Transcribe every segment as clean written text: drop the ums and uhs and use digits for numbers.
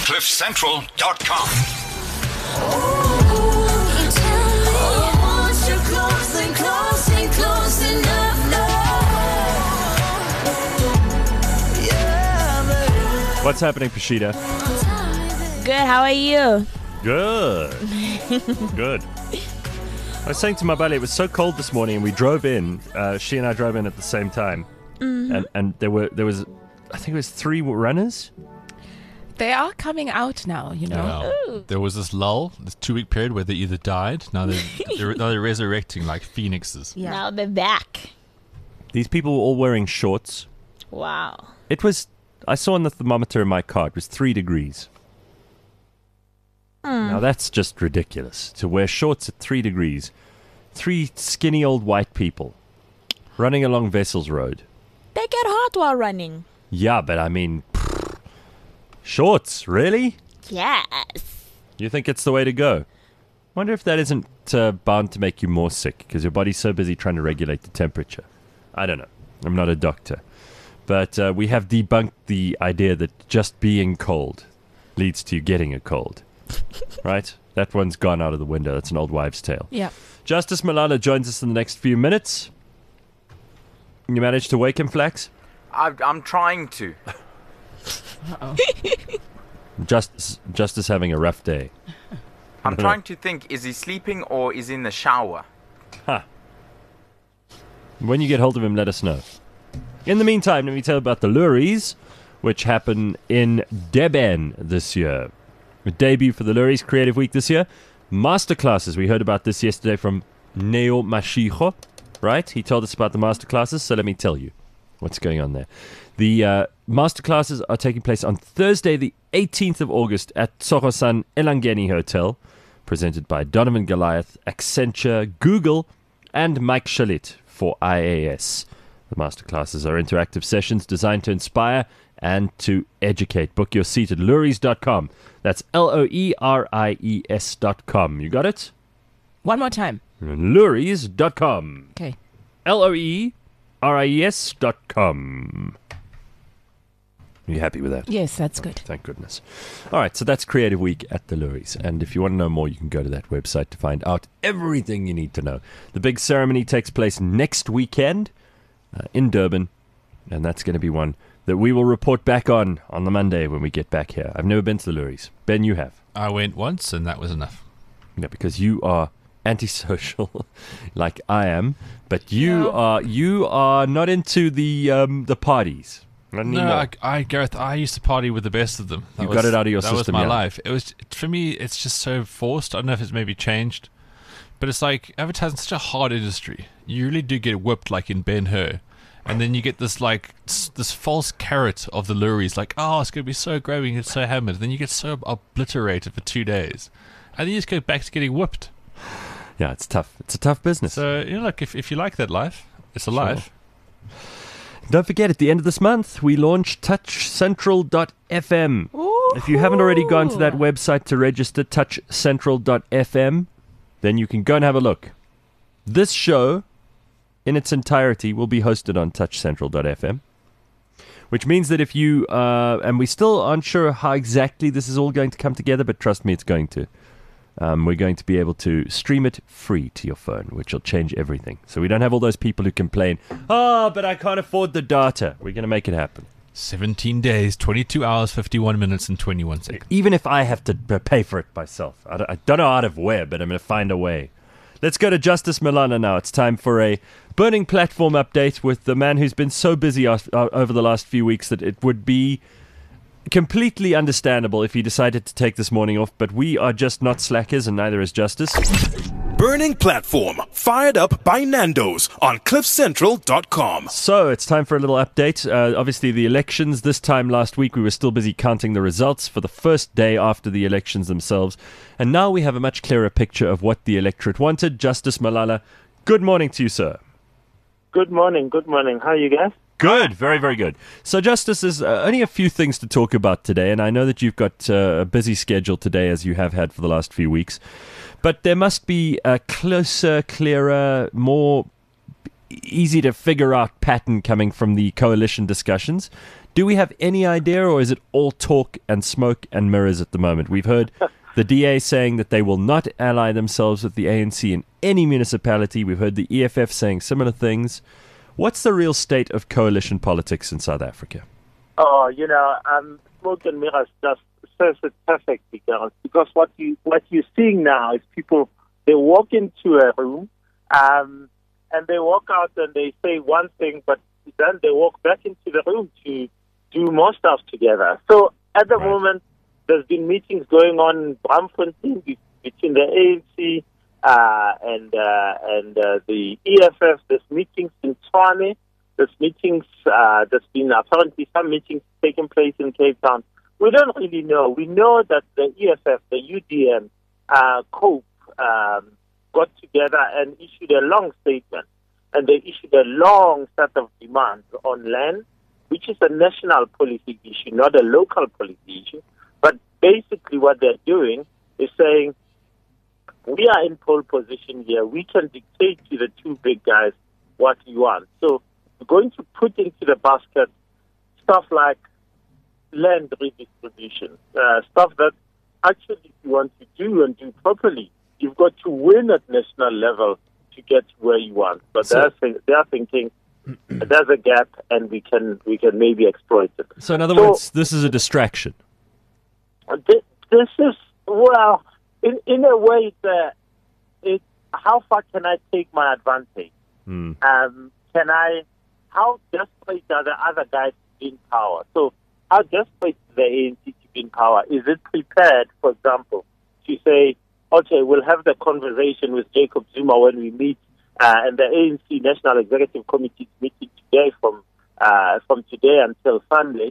CliffCentral.com. What's happening, Pashida? Good, how are you? Good. Good. I was saying to my buddy, it was so cold this morning, and we drove in. She and I drove in at the same time, and there was, I think it was 3 runners. They are coming out now, you know. Yeah. There was this lull, this 2-week period where they either died, now they're resurrecting like phoenixes. Yeah. Now they're back. These people were all wearing shorts. Wow. It was, I saw on the thermometer in my car, it was 3 degrees. Now that's just ridiculous, to wear shorts at 3 degrees. 3 skinny old white people running along Wessels Road. They get hot while running. Yeah, but I mean, shorts, really? Yes. You think it's the way to go? Wonder if that isn't bound to make you more sick, because your body's so busy trying to regulate the temperature. I don't know. I'm not a doctor. But we have debunked the idea that just being cold leads to you getting a cold. Right? That one's gone out of the window. That's an old wives' tale. Yeah. Justice Malala joins us in the next few minutes. You managed to wake him, Flax? I'm trying to. Uh-oh. Justice having a rough day. I'm trying to think, is he sleeping or is he in the shower? Huh. When you get hold of him, let us know. In the meantime, let me tell you about the Luries, which happen in Durban this year. A debut for the Luries Creative Week this year. Masterclasses. We heard about this yesterday from Neo Mashigo, right? He told us about the masterclasses, so let me tell you what's going on there. The masterclasses are taking place on Thursday, the 18th of August at Tsogosan Elangeni Hotel, presented by Donovan Goliath, Accenture, Google, and Mike Shalit for IAS. The masterclasses are interactive sessions designed to inspire and to educate. Book your seat at Luries.com. That's LOERIES.com. You got it? One more time. Luries.com. Okay. LOERIES.com. Are you happy with that? Yes, that's good. Thank goodness. All right, so that's Creative Week at the Luries. And if you want to know more, you can go to that website to find out everything you need to know. The big ceremony takes place next weekend in Durban, and that's going to be one that we will report back on the Monday when we get back here. I've never been to the Luries. Ben, you have. I went once, and that was enough. Yeah, because you are antisocial, like I am, but you are not into the parties. No, Gareth, I used to party with the best of them. You got it out of your system. system. That was my life. It was, for me, it's just so forced. I don't know if it's maybe changed, but it's like advertising such a hard industry. You really do get whipped, like in Ben-Hur. And then you get this this false carrot of the Luries, like, oh, it's going to be so great, we get so hammered. Then you get so obliterated for 2 days. And then you just go back to getting whipped. Yeah, it's tough. It's a tough business. So, look, if you like that life, it's a life. Don't forget, at the end of this month, we launch TouchCentral.fm. If you haven't already gone to that website to register, TouchCentral.fm, then you can go and have a look. This show, in its entirety, will be hosted on TouchCentral.fm, which means that if you, and we still aren't sure how exactly this is all going to come together, but trust me, it's going to. We're going to be able to stream it free to your phone, which will change everything. So we don't have all those people who complain, but I can't afford the data. We're going to make it happen. 17 days, 22 hours, 51 minutes, and 21 seconds. Even if I have to pay for it myself. I don't know out of where, but I'm going to find a way. Let's go to Justice Malala now. It's time for a burning platform update with the man who's been so busy over the last few weeks that it would be completely understandable if he decided to take this morning off, but we are just not slackers, and neither is Justice. Burning platform, fired up by Nando's on CliffCentral.com. So it's time for a little update. Obviously, the elections this time last week, we were still busy counting the results for the first day after the elections themselves. And now we have a much clearer picture of what the electorate wanted. Justice Malala, good morning to you, sir. Good morning. How are you guys? Good, very, very good. So, Justice, there's only a few things to talk about today, and I know that you've got a busy schedule today, as you have had for the last few weeks. But there must be a closer, clearer, more easy to figure out pattern coming from the coalition discussions. Do we have any idea, or is it all talk and smoke and mirrors at the moment? We've heard the DA saying that they will not ally themselves with the ANC in any municipality. We've heard the EFF saying similar things. What's the real state of coalition politics in South Africa? Oh, smoke and mirrors just says it perfectly, Gareth, because what you're seeing now is people, they walk into a room and they walk out and they say one thing, but then they walk back into the room to do more stuff together. So at the moment, there's been meetings going on in Braamfontein between the ANC and the EFF. There's meetings in Tshwane. There's been apparently some meetings taking place in Cape Town. We don't really know. We know that the EFF, the UDM, COPE, got together and issued a long statement. And they issued a long set of demands on land, which is a national policy issue, not a local policy issue. But basically what they're doing is saying, we are in pole position here. We can dictate to the two big guys what we want. So we're going to put into the basket stuff like land redistribution, stuff that actually if you want to do and do properly, you've got to win at national level to get where you want. But they're thinking there's a gap and we can maybe exploit it. So in other words, this is a distraction. This is, well, in a way, it's how far can I take my advantage? How desperate are the other guys to be in power? So how desperate is the ANC to be in power? Is it prepared, for example, to say, okay, we'll have the conversation with Jacob Zuma when we meet, and the ANC National Executive Committee is meeting today from today until Sunday,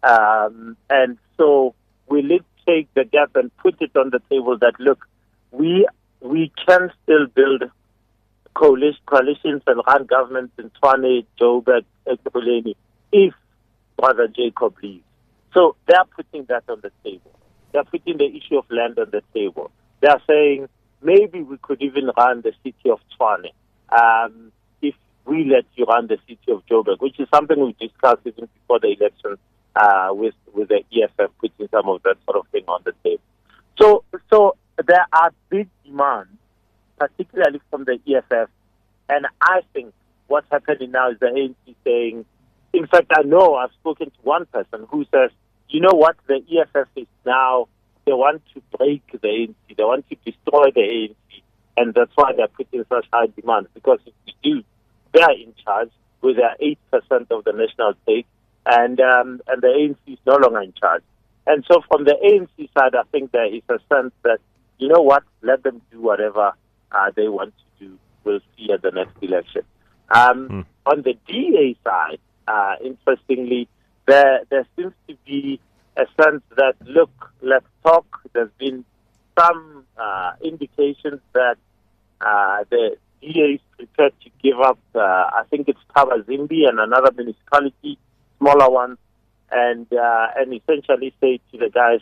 and so will it take the gap and put it on the table that, look, we can still build coalitions and run governments in Tshwane, Joburg, Ekurhuleni, if Brother Jacob leaves. So they're putting that on the table. They're putting the issue of land on the table. They're saying maybe we could even run the city of Tshwane if we let you run the city of Joburg, which is something we discussed even before the election with the EFF putting some of that sort of thing on the table. So there are big demands, particularly from the EFF, and I think what's happening now is the ANC saying, in fact, I know I've spoken to one person who says, you know what, the EFF is now, they want to break the ANC, they want to destroy the ANC, and that's why they're putting such high demands, because if we do, they're in charge with their 8% of the national stake, and the ANC is no longer in charge. And so from the ANC side, I think there is a sense that, you know what, let them do whatever they want to do. We'll see at the next election. On the DA side, interestingly, there seems to be a sense that, look, let's talk. There's been some indications that the DA is prepared to give up, I think it's Kabazimbi and another municipality, smaller one, and essentially say to the guys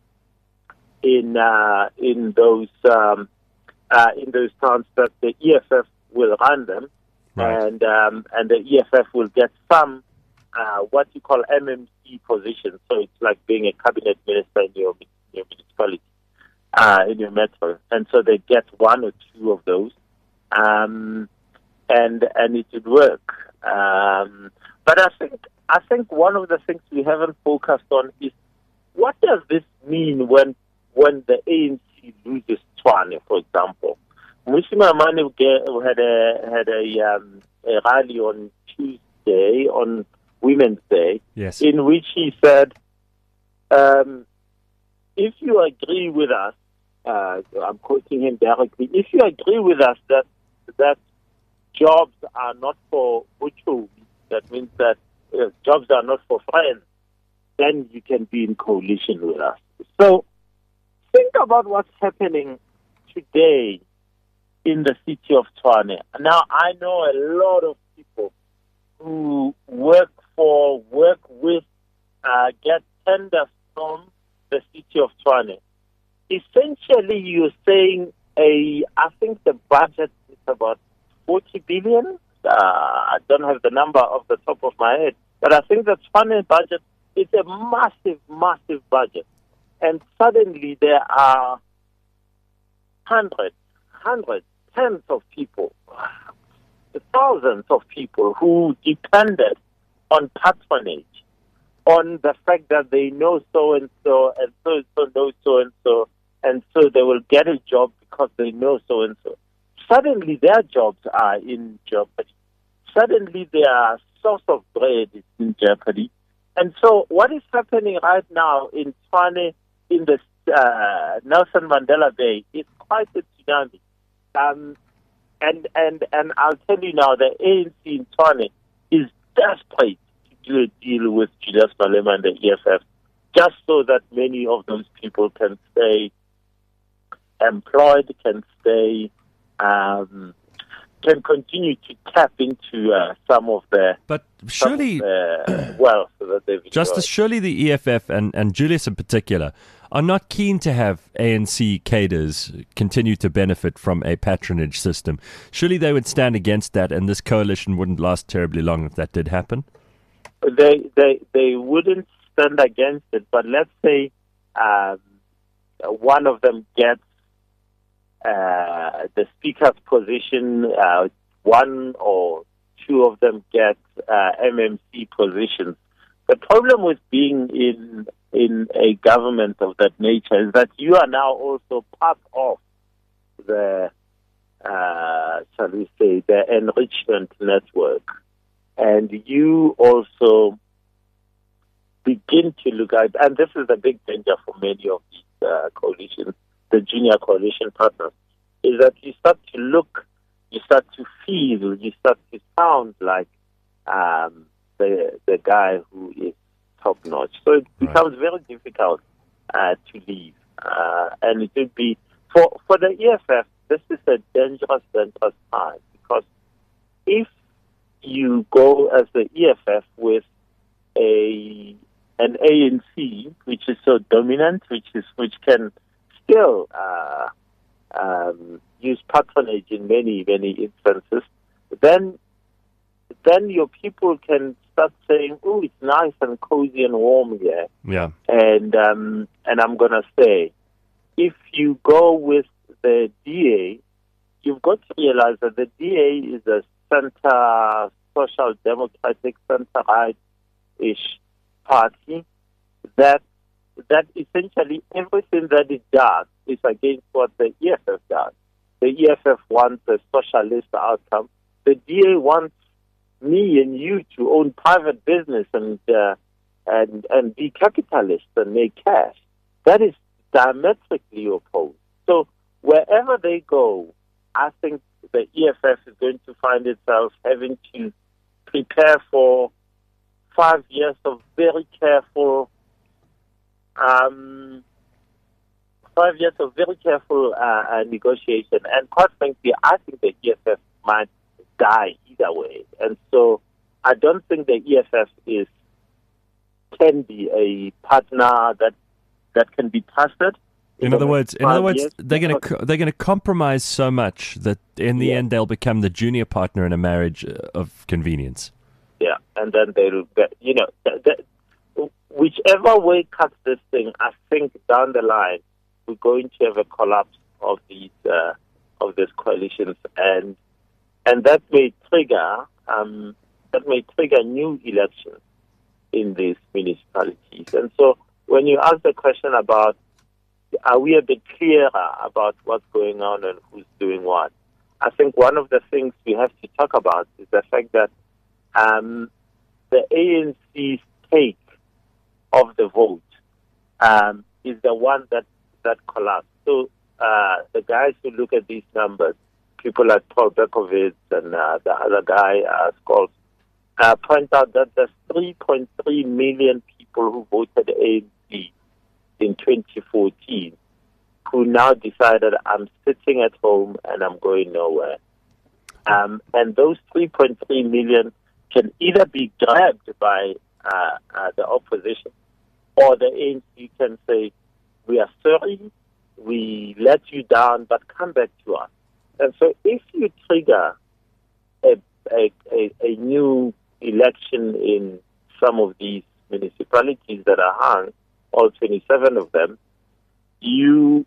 in those towns that the EFF will run them, and the EFF will get some what you call MMC positions. So it's like being a cabinet minister in your municipality, in your metro, and so they get one or two of those, and it would work. But I think one of the things we haven't focused on is what does this mean when the ANC loses Tshwane, for example. Mmusi Maimane had a rally on Tuesday, on Women's Day, yes, in which he said, if you agree with us, I'm quoting him directly, if you agree with us that jobs are not for Buchu, that means that jobs are not for friends, then you can be in coalition with us. So think about what's happening today in the city of Tshwane. Now, I know a lot of people who work with, get tenders from the city of Tshwane. Essentially, you're saying I think the budget is about 40 billion. I don't have the number off the top of my head, but I think the Tshwane budget it's a massive, massive budget. And suddenly there are hundreds, tens of people, thousands of people who depended on patronage, on the fact that they know so-and-so, and so-and-so knows so-and-so, and so they will get a job because they know so-and-so. Suddenly their jobs are in jeopardy. Suddenly their source of bread is in jeopardy. And so what is happening right now in Tshwane, in the Nelson Mandela Bay, is quite a tsunami. And I'll tell you now, the ANC in Tshwane is desperate to do a deal with Julius Malema and the EFF, just so that many of those people can stay employed, can stay, can continue to tap into some of the But surely, wealth that they've Justice, enjoyed. surely the EFF and Julius in particular are not keen to have ANC cadres continue to benefit from a patronage system. Surely they would stand against that, and this coalition wouldn't last terribly long if that did happen. They wouldn't stand against it, but let's say one of them gets the speaker's position, one or two of them get MMC positions. The problem with being in a government of that nature is that you are now also part of the, shall we say, the enrichment network. And you also begin to look at, and this is a big danger for many of these coalitions, the junior coalition partners, is that you start to look, you start to feel, you start to sound like the guy who is top-notch. So it becomes very difficult to leave. And it would be, for the EFF, this is a dangerous time, because if you go as the EFF with an ANC which is so dominant, which can still use patronage in many instances, then your people can start saying, "Oh, it's nice and cozy and warm here." Yeah. And I'm gonna say, if you go with the DA, you've got to realize that the DA is a center, social democratic, center-right-ish party that essentially everything that it does is against what the EFF does. The EFF wants a socialist outcome. The DA wants me and you to own private business and be capitalists and make cash. That is diametrically opposed. So wherever they go, I think the EFF is going to find itself having to prepare for 5 years of very careful, negotiation. And quite frankly, I think the EFF might die either way. And so I don't think the EFF can be a partner that can be trusted. In other words, they're going to compromise so much that in the end they'll become the junior partner in a marriage of convenience. Yeah, and then they'll get, whichever way cuts this thing, I think down the line we're going to have a collapse of these coalitions, and that may trigger new elections in these municipalities. And so when you ask the question about, are we a bit clearer about what's going on and who's doing what, I think one of the things we have to talk about is the fact that the ANC's take of the vote is the one that collapsed. So the guys who look at these numbers, people like Paul Berkowitz and the other guy, Scholes, point out that there's 3.3 million people who voted ANC in 2014 who now decided, I'm sitting at home and I'm going nowhere. And those 3.3 million can either be grabbed by the opposition, or the ANC can say, we are sorry, we let you down, but come back to us. And so if you trigger a new election in some of these municipalities that are hung, all 27 of them, you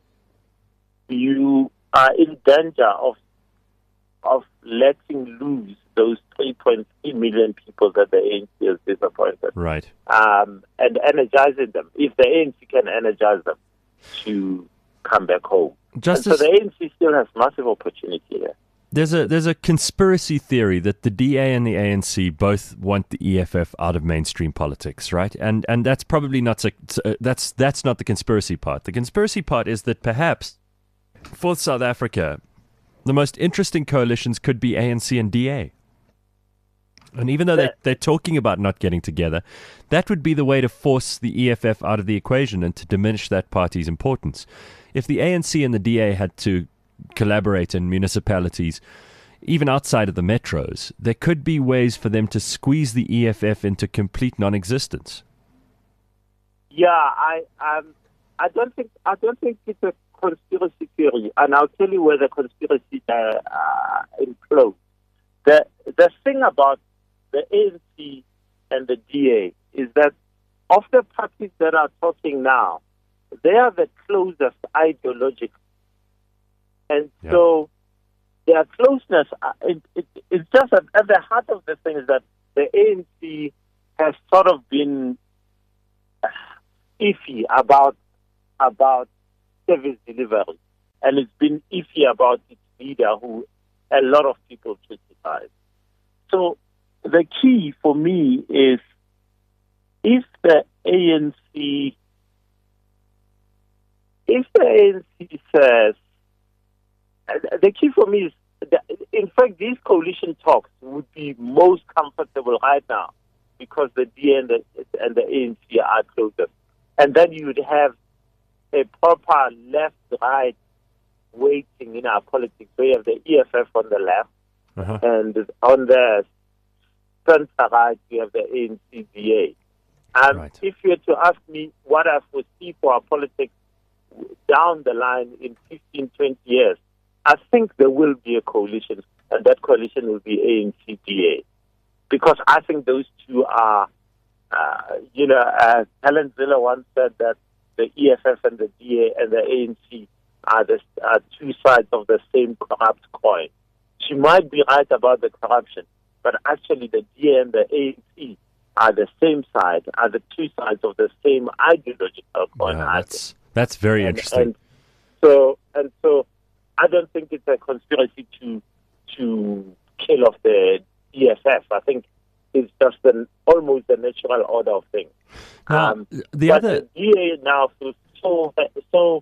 are in danger of letting loose those 3.3 million people that the ANC has disappointed. Right. And energizing them, if the ANC can energize them to come back home. Justice, and so the ANC still has massive opportunity here. there's a conspiracy theory that the DA and the ANC both want the EFF out of mainstream politics, right? And that's probably not that's not the conspiracy part. The conspiracy part is that perhaps for South Africa, the most interesting coalitions could be ANC and DA. And even though they're talking about not getting together, that would be the way to force the EFF out of the equation and to diminish that party's importance. If the ANC and the DA had to collaborate in municipalities, even outside of the metros, there could be ways for them to squeeze the EFF into complete non-existence. Yeah, I don't think it's a conspiracy theory, and I'll tell you where the conspiracy implodes. The thing about the ANC and the DA is that of the parties that are talking now, they are the closest ideologically. And so their closeness, it's just at the heart of the thing is that the ANC has sort of been iffy about service delivery. And it's been iffy about its leader, who a lot of people criticize. So the key for me is if the ANC says, the key for me is, in fact, these coalition talks would be most comfortable right now because the DA and the ANC are closer. And then you would have a proper left-right weighting in our politics. So you have the EFF on the left, and on the center-right, you have the ANC-DA. Right. If you were to ask me what I foresee for our politics down the line in 15, 20 years, I think there will be a coalition, and that coalition will be ANC-DA. Because I think those two are, Helen Zille once said that the EFF and the DA and the ANC are two sides of the same corrupt coin. She might be right about the corruption, but actually the DA and the ANC are the same side, are the two sides of the same ideological coin. Yeah, that's very interesting. And so I don't think it's a conspiracy to kill off the EFF. I think it's just almost the natural order of things. Now, the DA now feels so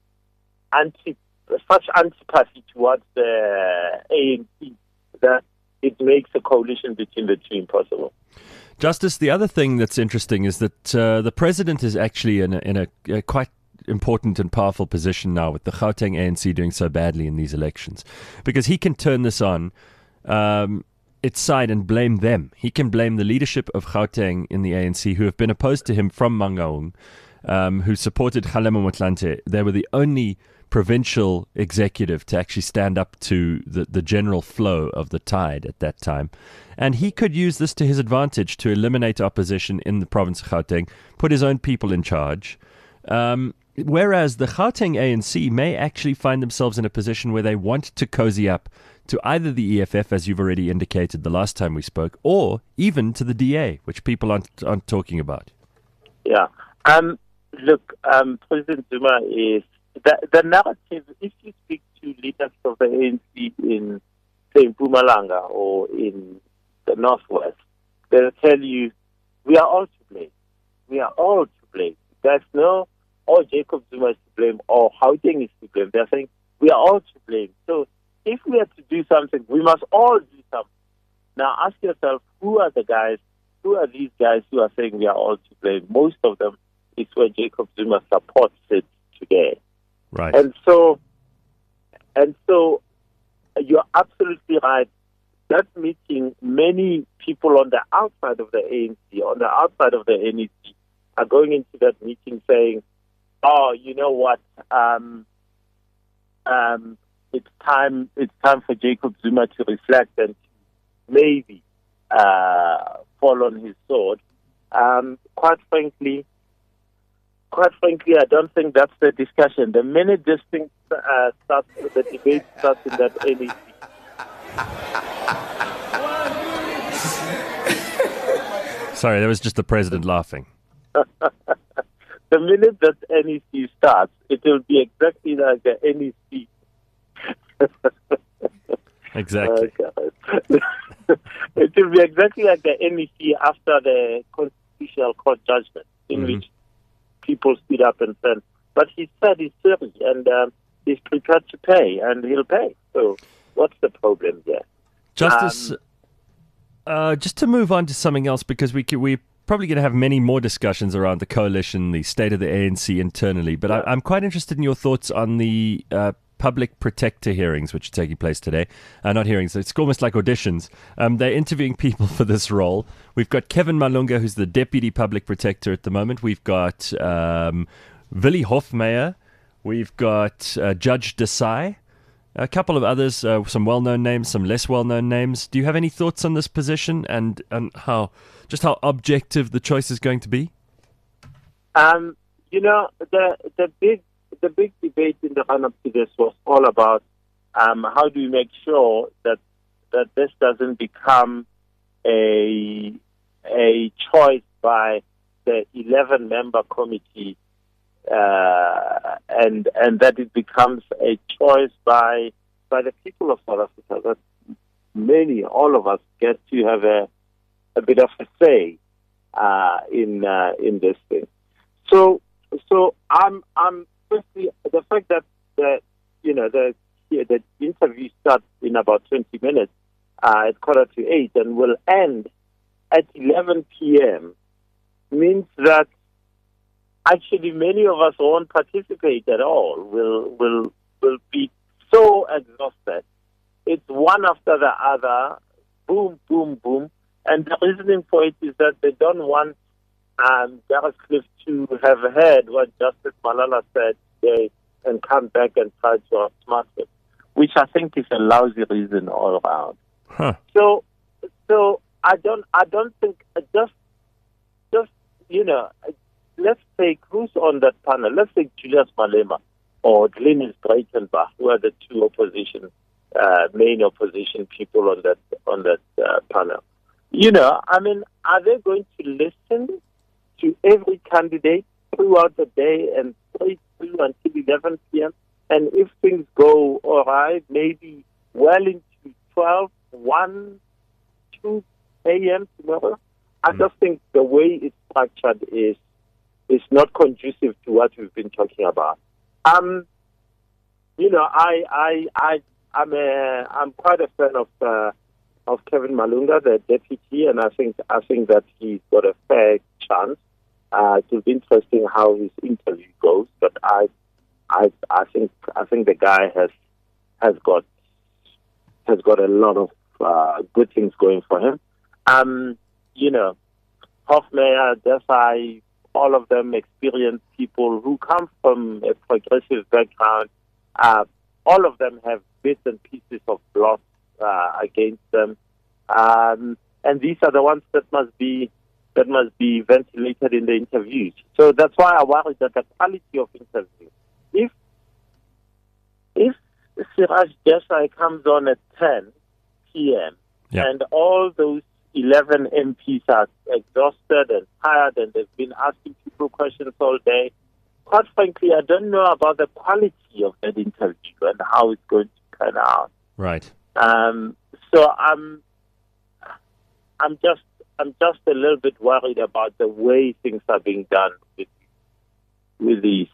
such antipathy towards the ANC that it makes a coalition between the two impossible. Justice, the other thing that's interesting is that the president is actually in a quite important and powerful position now with the Gauteng ANC doing so badly in these elections, because he can turn this on its side and blame them. He can blame the leadership of Gauteng in the ANC, who have been opposed to him from Mangaung, who supported Kgalema Motlanthe. They were the only provincial executive to actually stand up to the general flow of the tide at that time. And he could use this to his advantage to eliminate opposition in the province of Gauteng, put his own people in charge. Whereas the Gauteng ANC may actually find themselves in a position where they want to cozy up to either the EFF, as you've already indicated the last time we spoke, or even to the DA, which people aren't talking about. Yeah. Look, President Zuma is... The narrative, if you speak to leaders of the ANC in, say, Mpumalanga or in the Northwest, they'll tell you, we are all to blame. We are all to blame. There's no, Jacob Zuma is to blame, or Gauteng is to blame. They're saying, we are all to blame. So if we have to do something, we must all do something. Now ask yourself, who are these guys who are saying we are all to blame? Most of them is where Jacob Zuma supports it today. Right. And so you're absolutely right. That meeting, many people on the outside of the ANC, on the outside of the NEC, are going into that meeting saying, "Oh, you know what? It's time for Jacob Zuma to reflect and maybe fall on his sword." quite frankly, I don't think that's the discussion. The minute this thing starts, the debate starts in that NEC. Sorry, that was just the president laughing. The minute that NEC starts, it will be exactly like the NEC. Exactly. It will be exactly like the NEC after the Constitutional Court judgment, in which people stood up and said, but he said he's serious and he's prepared to pay, and he'll pay. So what's the problem there? Justice, just to move on to something else, because we're probably going to have many more discussions around the coalition, the state of the ANC internally, but I'm quite interested in your thoughts on the public protector hearings, which are taking place today. Not hearings, it's almost like auditions. They're interviewing people for this role. We've got Kevin Malunga, who's the deputy public protector at the moment. We've got Willie Hofmeyer. We've got Judge Desai. A couple of others, some well-known names, some less well-known names. Do you have any thoughts on this position and how objective the choice is going to be? The big debate in the run-up to this was all about how do we make sure that this doesn't become a choice by the 11-member committee, and that it becomes a choice by the people of South Africa. That all of us get to have a bit of a say in this thing. So I'm firstly, the fact that the interview starts in about 20 minutes at 7:45 and will end at 11 p.m. means that actually many of us won't participate at all. Will be so exhausted. It's one after the other, boom, boom, boom. And the reasoning for it is that they don't want Gareth Cliff to have heard what Justice Malala said today and come back and try to outsmart him, which I think is a lousy reason all around. Huh. So I don't think just let's take who's on that panel. Let's take Julius Malema or Glenis Breitenbach, who are the two main opposition people on that panel. Are they going to listen to every candidate throughout the day and straight through until 11 p.m.? And if things go all right, maybe well into 12, 1, 2 a.m. tomorrow? I just think the way it's structured is not conducive to what we've been talking about. I'm quite a fan of Kevin Malunga, the deputy, and I think that he's got a fair chance. It will be interesting how his interview goes, but I think the guy has got a lot of good things going for him. Hofmeyer, Desai, all of them experienced people who come from a progressive background. All of them have bits and pieces of blood against them, and these are the ones that must be ventilated in the interviews. So that's why I worry that the quality of interview. If Siraj Desai comes on at 10 p.m. and all those 11 MPs are exhausted and tired and they've been asking people questions all day, quite frankly, I don't know about the quality of that interview and how it's going to turn out. Right. So I'm just a little bit worried about the way things are being done with these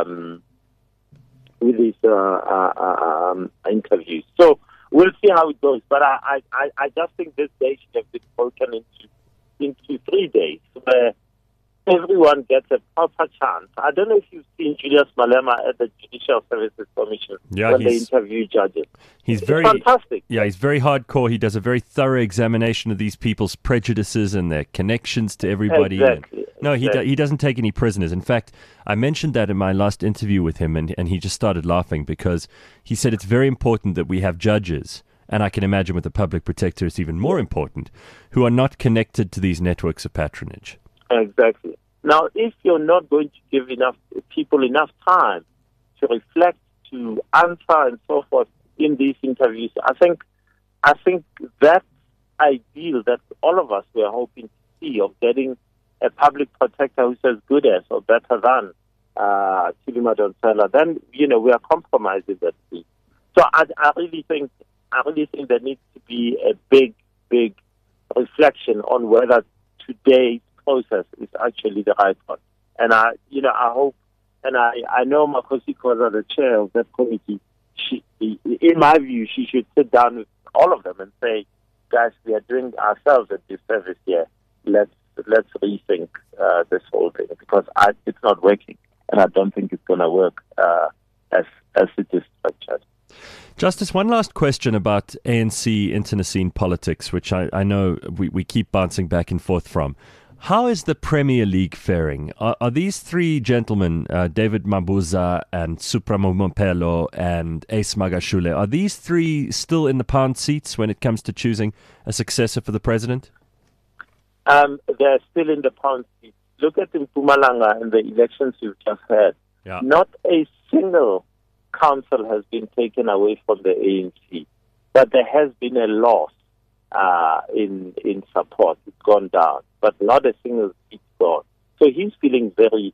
interviews. So we'll see how it goes. But I just think this day should have been broken into 3 days where everyone gets a proper chance. I don't know if you've seen Julius Malema at the Judicial Services Commission when they interview judges. He's very fantastic. Yeah, he's very hardcore. He does a very thorough examination of these people's prejudices and their connections to everybody. Exactly. He doesn't take any prisoners. In fact, I mentioned that in my last interview with him, and he just started laughing because he said it's very important that we have judges, and I can imagine with the public protector it's even more important, who are not connected to these networks of patronage. Exactly. Now, if you're not going to give enough people enough time to reflect, to answer, and so forth in these interviews, I think that ideal that all of us were hoping to see of getting a public protector who's as good as or better than Chilima Donsela, then we are compromising that seat. So I really think there needs to be a big reflection on whether today's process is actually the right one. And I hope, and I know Makosi Khoza, the chair of that committee, in my view, she should sit down with all of them and say, guys, we are doing ourselves a disservice here. Let's rethink this whole thing, because it's not working, and I don't think it's going to work as it is structured. Justice, one last question about ANC internecine politics, which I know we keep bouncing back and forth from. How is the Premier League faring? Are these three gentlemen, David Mabuza and Supremo Mompelo and Ace Magashule, are these three still in the pound seats when it comes to choosing a successor for the president? They're still in the pound seats. Look at Mpumalanga and the elections we've just had. Yeah. Not a single council has been taken away from the ANC, but there has been a loss in support. It's gone down, but not a single seat gone. So he's feeling very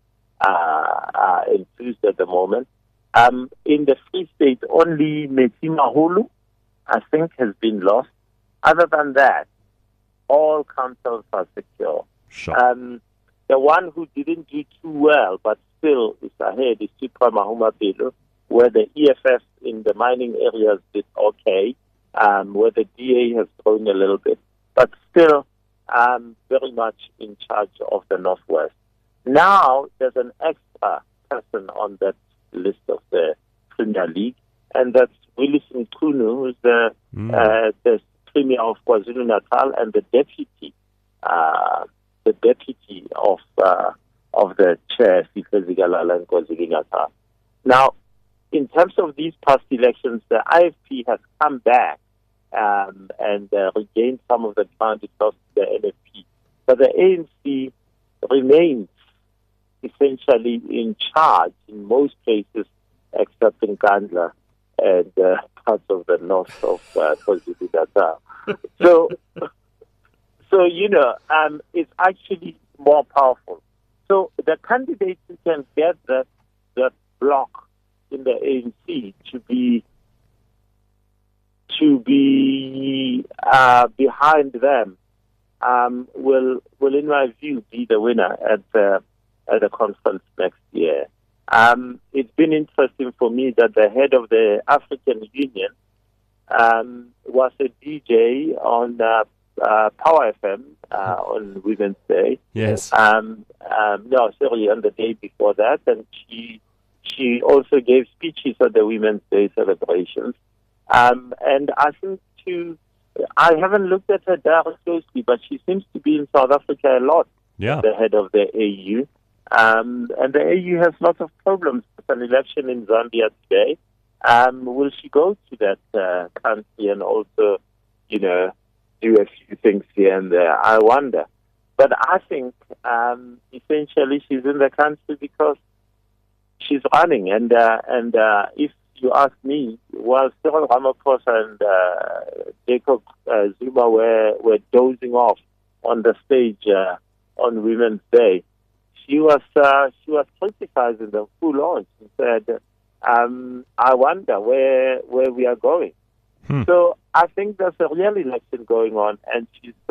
enthused at the moment. In the Free State, only Metsi Mahulu, I think, has been lost. Other than that, all councils are secure. Sure. The one who didn't do too well, but still is ahead, is Supra Mahuma Bello, where the EFF in the mining areas did okay, where the DA has grown a little bit, but still very much in charge of the Northwest. Now there's an extra person on that list of the Premier League, and that's Willis Nkunu, who's the Premier of KwaZulu-Natal and the deputy of the chair, Sihle Zikalala in KwaZulu-Natal. Now, in terms of these past elections, the IFP has come back and regained some of the ground it lost to the NFP. But the ANC remains essentially in charge in most places, except in Nkandla and parts of the north of KwaZulu-Natal. So it's actually more powerful. So the candidates who can get that block in the ANC to be behind them will in my view be the winner at the conference next year. It's been interesting for me that the head of the African Union was a DJ on Power FM on Women's Day. Yes. On the day before that, and she also gave speeches at the Women's Day celebrations. And I think I haven't looked at her very closely, but she seems to be in South Africa a lot. Yeah. The head of the AU. And the AU has lots of problems with an election in Zambia today. Will she go to that country and also, do a few things here and there? I wonder. But I think essentially she's in the country because she's running. And if you ask me, while Cyril Ramaphosa and Jacob Zuma were dozing off on the stage on Women's Day, she was criticizing them full on. She said, "I wonder where we are going." So I think there's a real election going on, and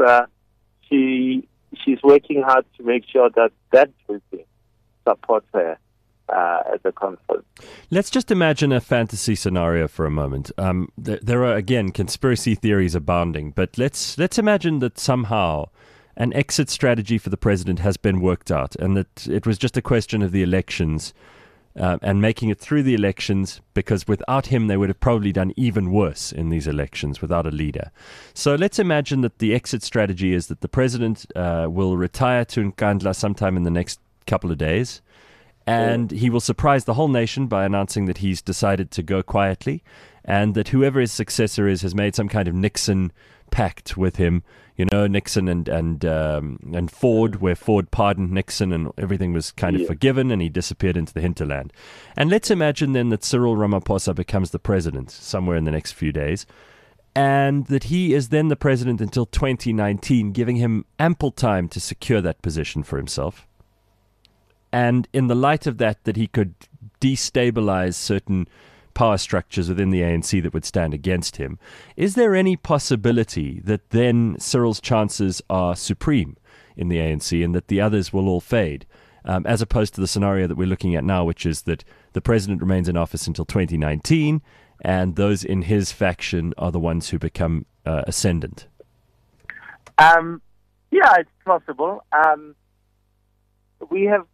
she's working hard to make sure that grouping supports her at the conference. Let's just imagine a fantasy scenario for a moment. There are, again, conspiracy theories abounding, but let's imagine that somehow an exit strategy for the president has been worked out, and that it was just a question of the elections and making it through the elections, because without him they would have probably done even worse in these elections without a leader. So let's imagine that the exit strategy is that the president will retire to Nkandla sometime in the next couple of days, and he will surprise the whole nation by announcing that he's decided to go quietly, and that whoever his successor is has made some kind of Nixon pact with him. Nixon and Ford, where Ford pardoned Nixon and everything was kind of forgiven, and he disappeared into the hinterland. And let's imagine then that Cyril Ramaphosa becomes the president somewhere in the next few days, and that he is then the president until 2019, giving him ample time to secure that position for himself. And in the light of that he could destabilize certain power structures within the ANC that would stand against him. Is there any possibility that then Cyril's chances are supreme in the ANC and that the others will all fade, as opposed to the scenario that we're looking at now, which is that the president remains in office until 2019 and those in his faction are the ones who become ascendant? Yeah, it's possible. We have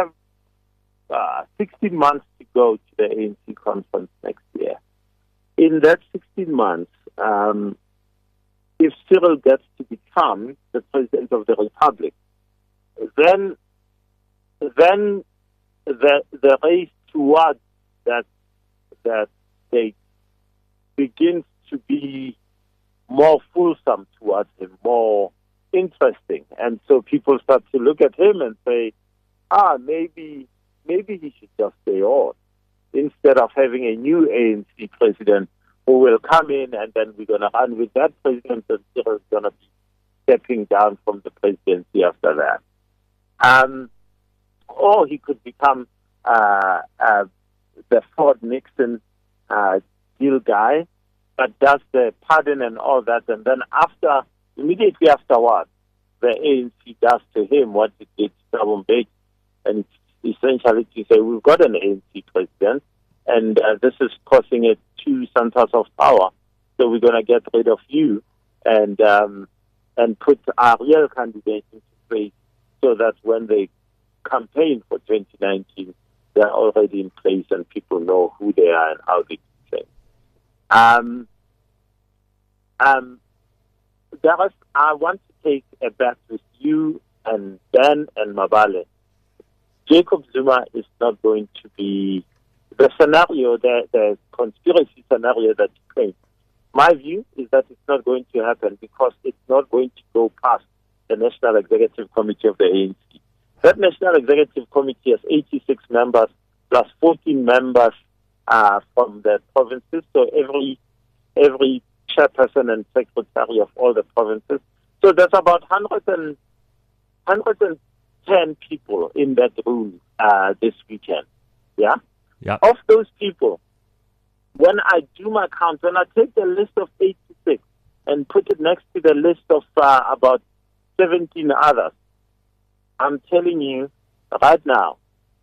16 months to go to the ANC conference next year. In that 16 months, if Cyril gets to become the president of the Republic, then the race towards that date begins to be more fulsome towards him, more interesting. And so people start to look at him and say, maybe he should just stay on, instead of having a new ANC president who will come in and then we're going to run with that president and Cyril's going to be stepping down from the presidency after that. Or he could become the Ford-Nixon deal guy, but does the pardon and all that, and then immediately afterwards, the ANC does to him what it did to Thabo Mbeki, and it's essentially to say, we've got an ANC president, and this is causing it 2 centers of power, so we're going to get rid of you and put our real candidates into place, so that when they campaign for 2019, they're already in place and people know who they are and how they can play. Gareth, I want to take a bet with you and Ben and Mabale. Jacob Zuma is not going to be the scenario, the conspiracy scenario that you claim. My view is that it's not going to happen because it's not going to go past the National Executive Committee of the ANC. That National Executive Committee has 86 members plus 14 members from the provinces. So every chairperson and secretary of all the provinces. So there's about 110 people in that room this weekend. Yeah? Yeah. Of those people, when I do my count, when I take the list of 86 and put it next to the list of about 17 others, I'm telling you right now,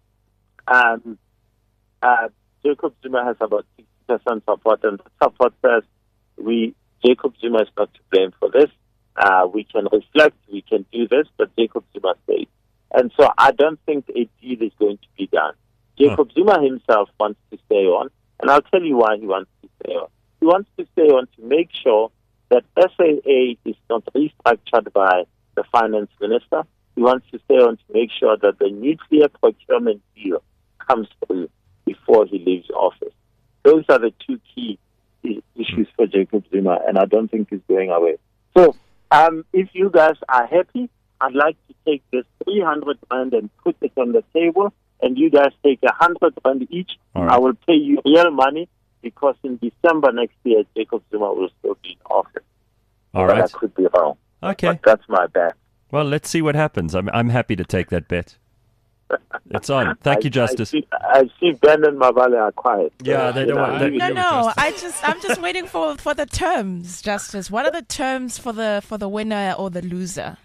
Jacob Zuma has about 60% support, and the support says Jacob Zuma is not to blame for this. We can reflect, we can do this, but Jacob Zuma stays. And so I don't think a deal is going to be done. Jacob Zuma himself wants to stay on, and I'll tell you why he wants to stay on. He wants to stay on to make sure that SAA is not restructured by the finance minister. He wants to stay on to make sure that the nuclear procurement deal comes through before he leaves office. Those are the 2 key issues for Jacob Zuma, and I don't think he's going away. So if you guys are happy, I'd like to take this 300 rand and put it on the table, and you guys take 100 rand each. Right. I will pay you real money, because in December next year, Jacob Zuma will still be in office. All but right. I could be wrong. Okay. But that's my bet. Well, let's see what happens. I'm happy to take that bet. It's on. Thank you, Justice. I see Ben and Mabale are quiet. Yeah, they don't want. No. I'm just waiting for the terms, Justice. What are the terms for the winner or the loser?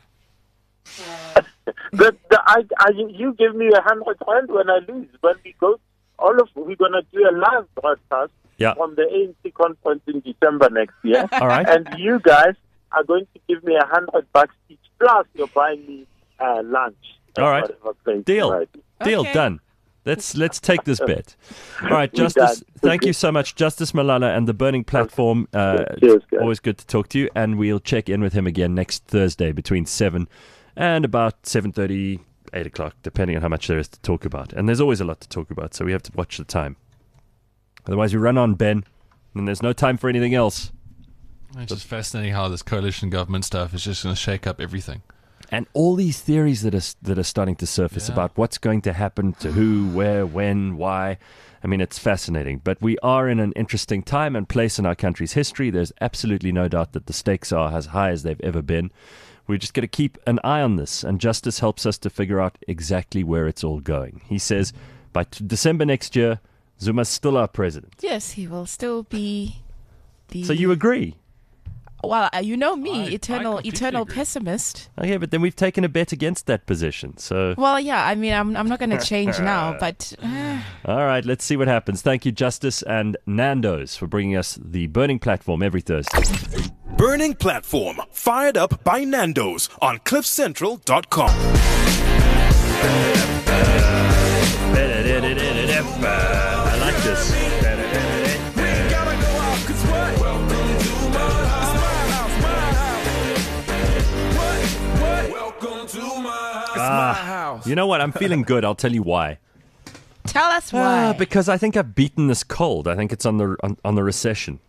You give me 100 rand when I lose. When we go, we're going to do a live broadcast from the ANC conference in December next year. All right. And you guys are going to give me $100 each, plus you're buying me lunch. All right. Deal. Right. Deal. Okay. Done. Let's take this bet. All right, Justice. Thank you so much, Justice Malala and the Burning Platform. Cheers, guys. Always good to talk to you, and we'll check in with him again next Thursday between 7 and about 7:30, 8 o'clock, depending on how much there is to talk about. And there's always a lot to talk about, so we have to watch the time. Otherwise, we run on, Ben, and there's no time for anything else. It's just fascinating how this coalition government stuff is just going to shake up everything. And all these theories that are starting to surface about what's going to happen to who, where, when, why. I mean, it's fascinating. But we are in an interesting time and place in our country's history. There's absolutely no doubt that the stakes are as high as they've ever been. We're just going to keep an eye on this. And Justice helps us to figure out exactly where it's all going. He says by December next year, Zuma's still our president. Yes, he will still be the... So you agree? Well, you know me, I eternal completely agree. pessimist. Okay, but then we've taken a bet against that position. So, Well, yeah, I mean, I'm not going to change now, but all right, let's see what happens. Thank you, Justice and Nando's, for bringing us the Burning Platform every Thursday. Burning Platform, fired up by Nando's on CliffCentral.com. I like this. You know what? I'm feeling good. I'll tell you why. tell us why. Because I think I've beaten this cold. I think it's on the recession.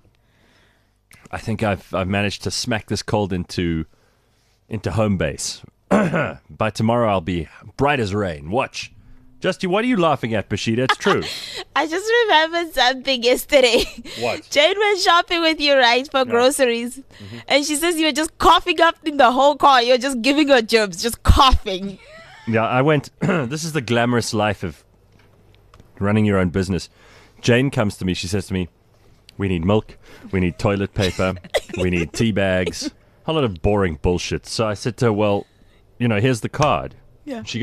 I think I've managed to smack this cold into home base. By tomorrow, I'll be bright as rain. Watch. Justy, what are you laughing at, Bashida? It's true. I just remembered something yesterday. What? Jane went shopping with you, right, for groceries. And she says you were just coughing up in the whole car. You're just giving her germs, just coughing. Yeah, I went. This is the glamorous life of running your own business. Jane comes to me. She says to me, "We need milk. We need toilet paper. We need tea bags." A lot of boring bullshit. So I said to her, "Well, here's the card." Yeah. She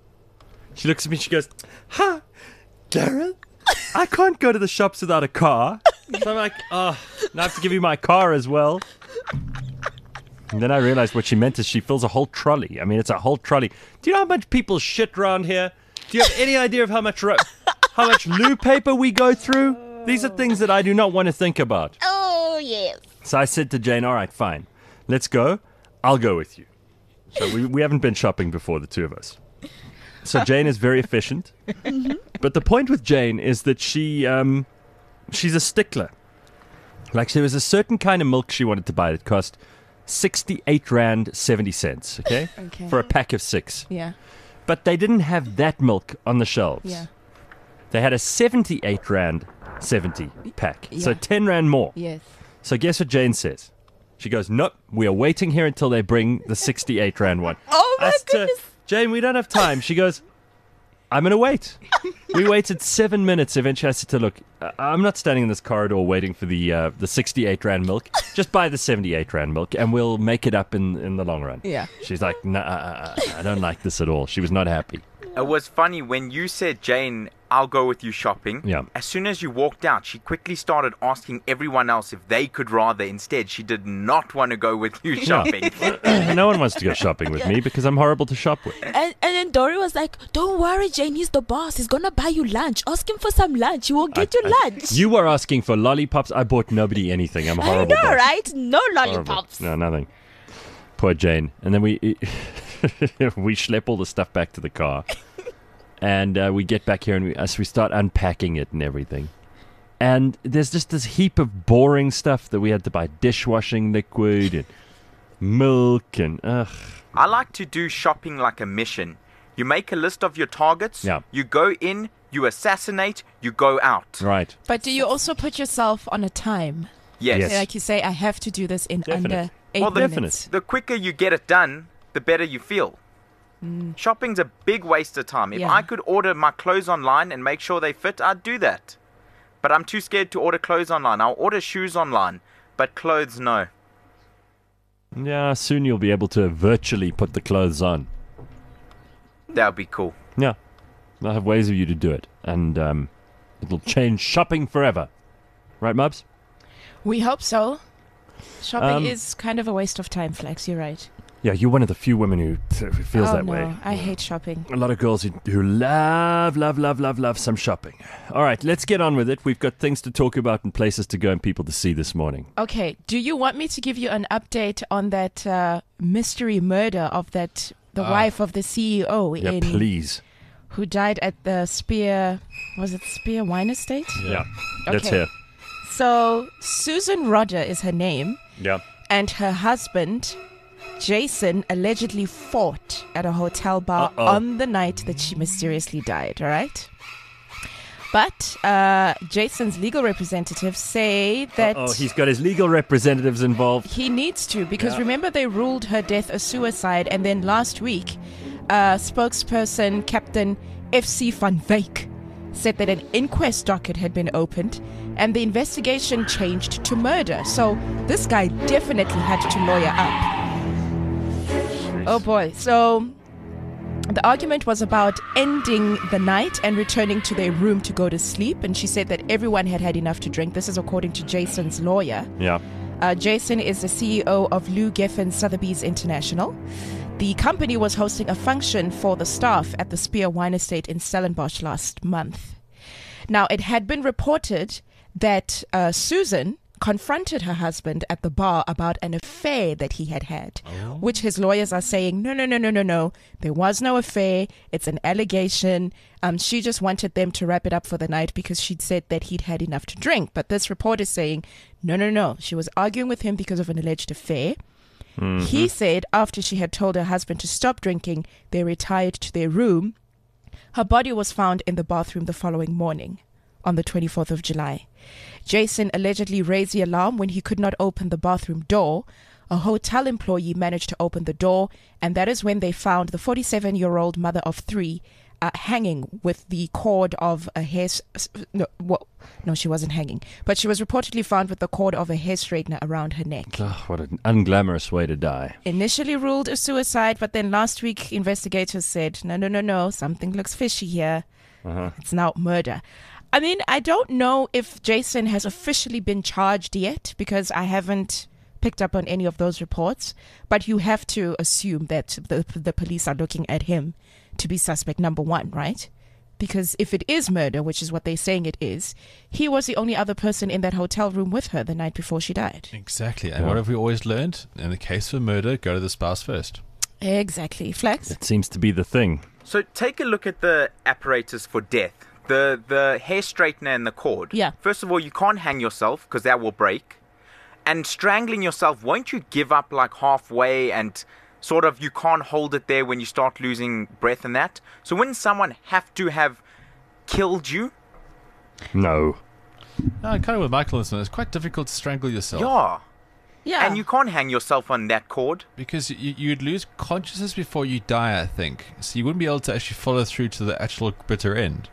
looks at me. She goes, "Ha, Darren, I can't go to the shops without a car." So I'm like, "Oh, now I have to give you my car as well." And then I realized what she meant is she fills a whole trolley. I mean, it's a whole trolley. Do you know how much people shit around here? Do you have any idea of how much loo paper we go through? These are things that I do not want to think about. Oh, yes. So I said to Jane, "All right, fine. Let's go. I'll go with you." So we haven't been shopping before, the two of us. So Jane is very efficient. But the point with Jane is that she's a stickler. Like, there was a certain kind of milk she wanted to buy that cost 68 Rand 70 cents, okay? Okay. For a pack of 6. Yeah. But they didn't have that milk on the shelves. Yeah. They had a 78 Rand 70 pack. So Yeah. 10 Rand more. Yes. So guess what Jane says? She goes, "Nope, we are waiting here until they bring the 68 Rand one." Oh, my I said to her, goodness. "Jane, we don't have time." She goes, "I'm going to wait." We waited 7 minutes. Eventually I said to her, "Look, I'm not standing in this corridor waiting for the 68 Rand milk. Just buy the 78 Rand milk and we'll make it up in the long run." Yeah. She's like, "No, I don't like this at all." She was not happy. It was funny when you said, "Jane, I'll go with you shopping." Yeah. As soon as you walked out, she quickly started asking everyone else if they could rather. Instead, she did not want to go with you shopping. No one wants to go shopping with me because I'm horrible to shop with. And then Dory was like, "Don't worry, Jane, he's the boss. He's going to buy you lunch. Ask him for some lunch. He will get you lunch." You were asking for lollipops. I bought nobody anything. I'm a I horrible. know, boss. right? No Horrible. lollipops. No, nothing. Poor Jane. And then we schlep all the stuff back to the car. And we get back here and we start unpacking it and everything. And there's just this heap of boring stuff that we had to buy. Dishwashing liquid and milk and I like to do shopping like a mission. You make a list of your targets. Yeah. You go in, you assassinate, you go out. Right. But do you also put yourself on a time? Yes. Yes. Like you say, I have to do this in Definite. under 8 Well, minutes. The quicker you get it done, the better you feel. Shopping's a big waste of time. If Yeah. I could order my clothes online and make sure they fit, I'd do that. But I'm too scared to order clothes online. I'll order shoes online, but clothes, no. Yeah, soon you'll be able to virtually put the clothes on. That would be cool. Yeah. They'll have ways of you to do it. And it'll change shopping forever. Right, Mubs? We hope so. Shopping is kind of a waste of time, Flex. You're right. Yeah, you're one of the few women who feels oh, that no. way. I hate shopping. A lot of girls who love some shopping. All right, let's get on with it. We've got things to talk about and places to go and people to see this morning. Okay. Do you want me to give you an update on that mystery murder of the wife of the CEO Yeah, please. who died at the Spear Wine Estate? Yeah, let's Okay. hear. So Susan Rodger is her name. Yeah. And her husband, Jason, allegedly fought at a hotel bar on the night that she mysteriously died, all right? But Jason's legal representatives say that he's got his legal representatives involved. he needs to, because remember they ruled her death a suicide, and then last week, spokesperson Captain FC van Wyk said that an inquest docket had been opened and the investigation changed to murder. So this guy definitely had to lawyer up. Oh boy. So the argument was about ending the night and returning to their room to go to sleep. And she said that everyone had had enough to drink. This is according to Jason's lawyer. Yeah. Jason is the CEO of Lou Geffen Sotheby's International. The company was hosting a function for the staff at the Spear Wine Estate in Stellenbosch last month. Now, it had been reported that Susan confronted her husband at the bar about an affair that he had, which his lawyers are saying, no. There was no affair. It's an allegation. She just wanted them to wrap it up for the night because she'd said that he'd had enough to drink. But this report is saying, no. She was arguing with him because of an alleged affair. Mm-hmm. He said after she had told her husband to stop drinking, they retired to their room. Her body was found in the bathroom the following morning, on the 24th of July. Jason allegedly raised the alarm when he could not open the bathroom door. A hotel employee managed to open the door, and that is when they found the 47-year-old mother of three hanging with the cord of a hair... No, she wasn't hanging. But she was reportedly found with the cord of a hair straightener around her neck. Oh, what an unglamorous way to die. Initially ruled a suicide, but then last week investigators said, no, something looks fishy here. It's now murder. I mean, I don't know if Jason has officially been charged yet because I haven't picked up on any of those reports, but you have to assume that the police are looking at him to be suspect number one, right? Because if it is murder, which is what they're saying it is, he was the only other person in that hotel room with her the night before she died. Exactly. And what have we always learned? In the case of murder, go to the spouse first. Exactly. Flex? It seems to be the thing. So take a look at the apparatus for death. The hair straightener and the cord. Yeah. First of all, you can't hang yourself because that will break. And strangling yourself, won't you give up like halfway and sort of you can't hold it there when you start losing breath and that? So wouldn't someone have to have killed you? No. No, kind of with Michael and it's quite difficult to strangle yourself. Yeah. Yeah. And you can't hang yourself on that cord. Because you'd lose consciousness before you die, I think. So you wouldn't be able to actually follow through to the actual bitter end.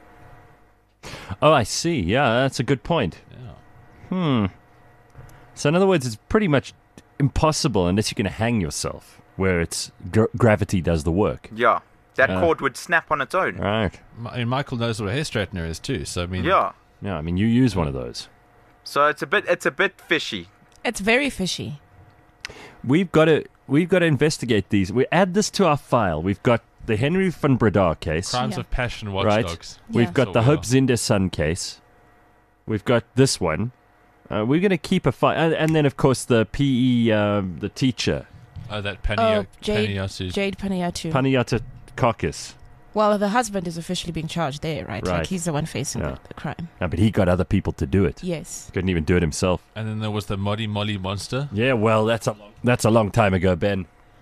Oh, I see. Yeah, that's a good point. Yeah. So in other words, it's pretty much impossible unless you can hang yourself, where it's gravity does the work. Yeah. That cord would snap on its own. Right. I mean, Michael knows what a hair straightener is too. So I mean, Yeah. Yeah, I mean, you use one of those. So it's a bit fishy. It's very fishy. We've got to investigate these. We add this to our file. We've got the Henry van Breda case. crimes Yeah. of passion Right. watchdogs. We've Yeah. got the So we Hope Zinderson case. We've got this one. We're going to keep a file. And then, of course, the PE, the teacher, Oh, that Jade Panayiotou. Panayiotou. Panayiotou Kokis. Well, the husband is officially being charged there, right? Right. Like he's the one facing Yeah. the crime. No, but he got other people to do it. Yes. Couldn't even do it himself. And then there was the Modi Molly monster. Yeah, well, that's a long time ago, Ben.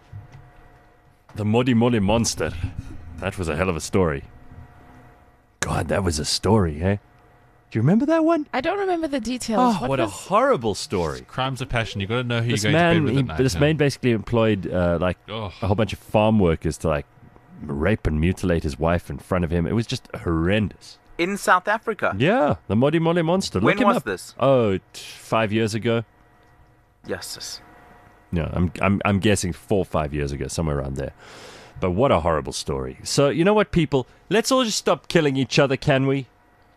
The Modi Modi monster. That was a hell of a story. God, that was a story, eh? Do you remember that one? I don't remember the details. Oh, what a horrible story. Crimes of passion. You got to know who This you're going to bed man, with at night. this man basically employed like Oh. a whole bunch of farm workers to like rape and mutilate his wife in front of him. It was just horrendous. In South Africa. Yeah, the Modi Modi monster. When Look him was up. this? Oh, 5 years ago. Yes. No, I'm guessing 4 or 5 years ago, somewhere around there. But what a horrible story. So, you know what, people? Let's all just stop killing each other, can we?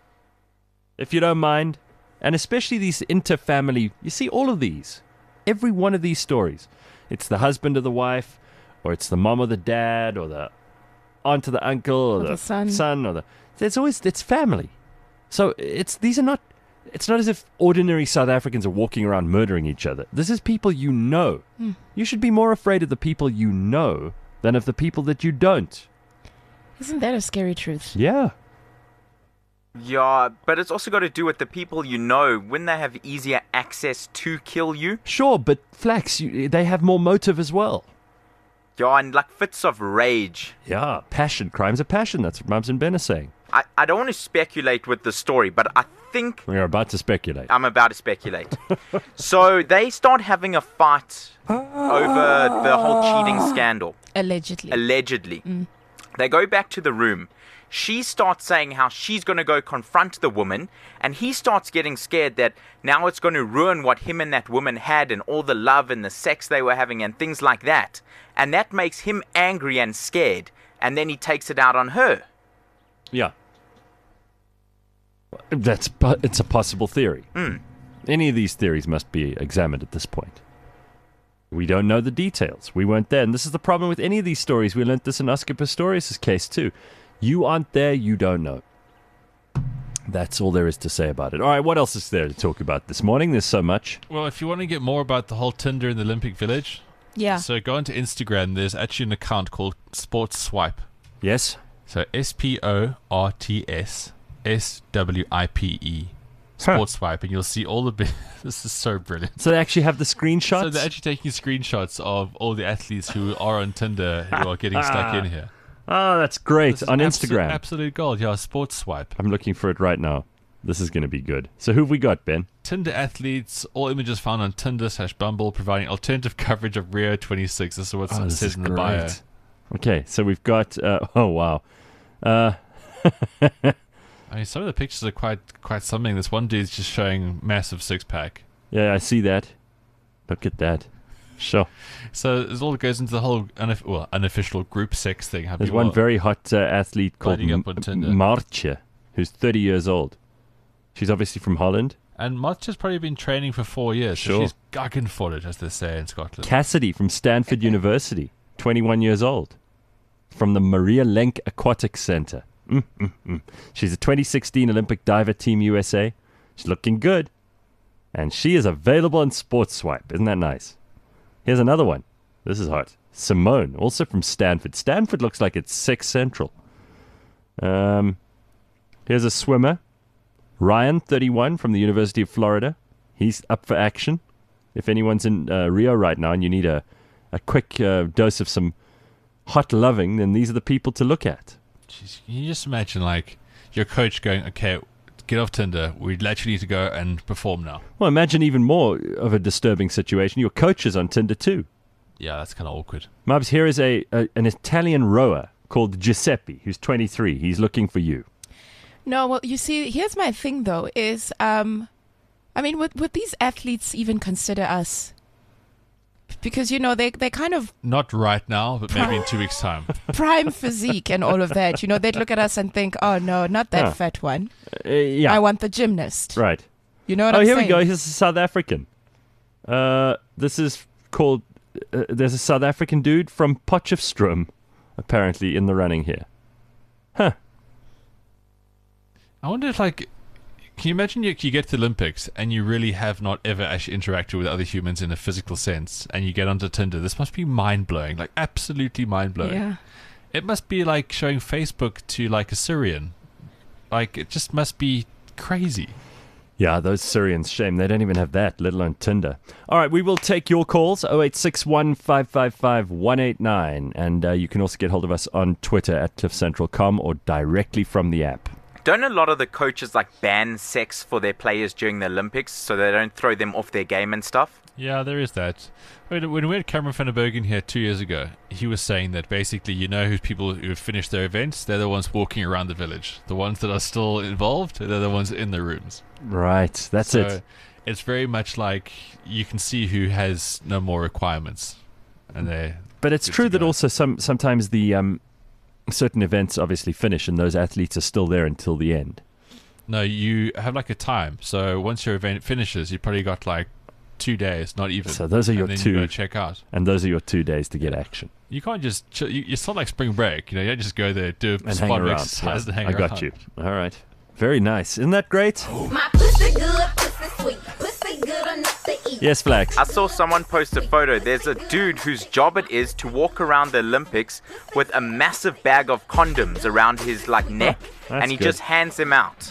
If you don't mind. And especially these interfamily. You see, all of these. Every one of these stories. It's the husband or the wife, or it's the mom or the dad, or the aunt or the uncle, or the son, or the... It's family. So it's not as if ordinary South Africans are walking around murdering each other. This is people you know. You should be more afraid of the people you know than of the people that you don't. Isn't that a scary truth? Yeah. Yeah, but it's also got to do with the people you know. When they have easier access to kill you. Sure, but Flax, they have more motive as well. Yeah, and like fits of rage. Yeah, passion. Crimes of passion. That's what Mubs and Ben are saying. I don't want to speculate with the story, but I think We're about to speculate. I'm about to speculate. So they start having a fight over the whole cheating scandal. Allegedly. They go back to the room. She starts saying how she's going to go confront the woman, and he starts getting scared that now it's going to ruin what him and that woman had and all the love and the sex they were having and things like that. And that makes him angry and scared, and then he takes it out on her. Yeah. It's a possible theory. Any of these theories must be examined at this point. We don't know the details. We weren't there. And this is the problem with any of these stories. We learned this in Oscar Pistorius' case too. You aren't there, you don't know. That's all there is to say about it. All right, what else is there to talk about this morning? There's so much. Well, if you want to get more about the whole Tinder in the Olympic Village, Yeah. so go onto Instagram. There's actually an account called Sports Swipe. Yes? So SportsSwipe, Sports Swipe, and you'll see all the this is so brilliant. So they actually have the screenshots? So they're actually taking screenshots of all the athletes who are on Tinder who are getting stuck in here. Oh, that's great. This is On Instagram. Absolute gold. Yeah, Sports Swipe. I'm looking for it right now. This is going to be good. So who have we got, Ben? Tinder athletes, all images found on Tinder/Bumble, providing alternative coverage of Rio 26. This is what it says in the bio. Okay, so we've got... oh, wow. I mean, some of the pictures are quite something. This one dude's just showing massive six-pack. Yeah, I see that. Look at that. Sure. So it all goes into the whole unofficial group sex thing. There's one very hot athlete called Lighting up on Tinder. Martje, who's 30 years old. She's obviously from Holland. And Martje's probably been training for 4 years. Sure. So she's gagging for it, as they say in Scotland. Cassidy from Stanford University, 21 years old. From the Maria Lenk Aquatic Center. She's a 2016 Olympic diver, Team USA. She's looking good. And she is available on Sports Swipe. Isn't that nice? Here's another one. This is hot. Simone, also from Stanford. Stanford looks like it's 6 Central. Here's a swimmer. Ryan, 31, from the University of Florida. He's up for action. If anyone's in Rio right now and you need a quick dose of some hot loving, then these are the people to look at. Jeez, can you just imagine, like, your coach going, okay, get off Tinder. We actually need to go and perform now. Well, imagine even more of a disturbing situation. Your coach is on Tinder too. Yeah, that's kind of awkward. Mubs, here is an Italian rower called Giuseppe, who's 23. He's looking for you. No, well, you see, here's my thing, though, is, I mean, would these athletes even consider us? Because, you know, they kind of Not right now, but maybe in 2 weeks' time. prime physique and all of that. You know, they'd look at us and think, oh, no, not that fat one. Yeah. I want the gymnast. Right. You know what I'm here saying? we go. Here's a South African. This is called... there's a South African dude from Potchefstroom, apparently, in the running here. Huh. I wonder if, like, can you imagine you get to the Olympics and you really have not ever actually interacted with other humans in a physical sense, and you get onto Tinder? This must be mind-blowing, like absolutely mind-blowing. Yeah. It must be like showing Facebook to, like, a Syrian. Like, it just must be crazy. Yeah, those Syrians, shame. They don't even have that, let alone Tinder. All right, we will take your calls, 0861 555 189. And you can also get hold of us on Twitter at cliffcentral.com or directly from the app. Don't a lot of the coaches like ban sex for their players during the Olympics so they don't throw them off their game and stuff? Yeah, there is that. When we had Cameron van der Bergen here 2 years ago, he was saying that basically, you know, who's people who have finished their events, they're the ones walking around the village. The ones that are still involved, they're the ones in the rooms. Right, that's it. It's very much like you can see who has no more requirements, and they. But it's true that also sometimes the certain events obviously finish, and those athletes are still there until the end. No, you have like a time. So once your event finishes, you've probably got like 2 days, not even. So those are your and then two. You go check out, and those are your 2 days to get action. You can't just. It's not like spring break. You know, you don't just go there, do a And spot hang of around. exercise, and hang I around. got you. All right. Very nice. Isn't that great? My pussy good, pussy sweet, pussy good enough to eat. Yes, Flax. I saw someone post a photo. There's a dude whose job it is to walk around the Olympics with a massive bag of condoms around his neck, that's and he good. just hands them out.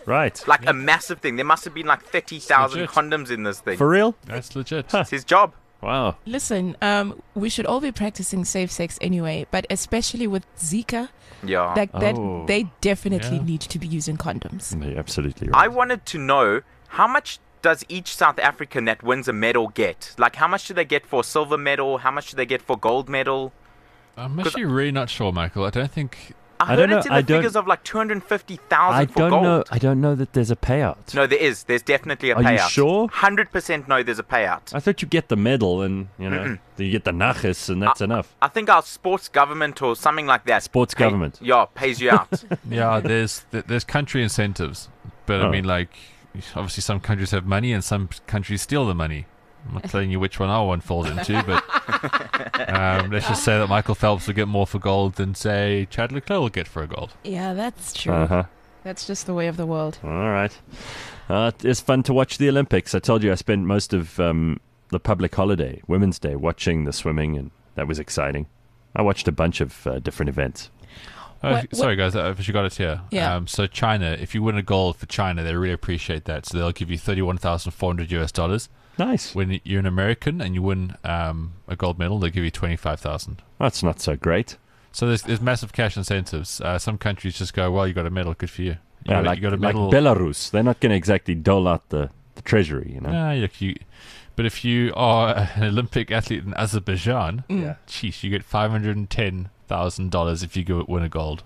Right. Like a massive thing. There must have been like 30,000 Legit. condoms in this thing. For real? That's legit. It's his job. Wow. Listen, we should all be practicing safe sex anyway, but especially with Zika, Yeah. Oh. they definitely Yeah. need to be using condoms. You're absolutely right. I wanted to know how much does each South African that wins a medal get? Like, how much do they get for a silver medal? How much do they get for gold medal? I'm actually really not sure, Michael. I don't think. I don't heard know. it's in I the don't- figures of like 250,000 I for don't gold. know. I don't know that there's a payout. No, there is. There's definitely a Are you payout. sure? 100% no, there's a payout. I thought you get the medal and, you know, you get the nachas and that's enough. I think our sports government or something like that. Sports government. Yeah, pays you out. Yeah, there's country incentives, but Oh. I mean, like, obviously some countries have money and some countries steal the money. I'm not telling you which one our one falls into, but let's just say that Michael Phelps will get more for gold than, say, Chad Leclerc will get for a gold. Yeah, that's true. Uh-huh. That's just the way of the world. All right. It's fun to watch the Olympics. I told you I spent most of the public holiday, Women's Day, watching the swimming, and that was exciting. I watched a bunch of different events. Sorry, guys, I forgot it here. Yeah. So China, if you win a gold for China, they really appreciate that. So they'll give you $31,400. Nice. When you're an American and you win a gold medal, they'll give you $25,000. That's not so great. So there's massive cash incentives. Some countries just go, well, you got a medal, good for you. Yeah, you got a medal. Belarus. They're not going to exactly dole out the treasury, you know. But if you are an Olympic athlete in Azerbaijan, geez, you get $510,000 if you win a gold.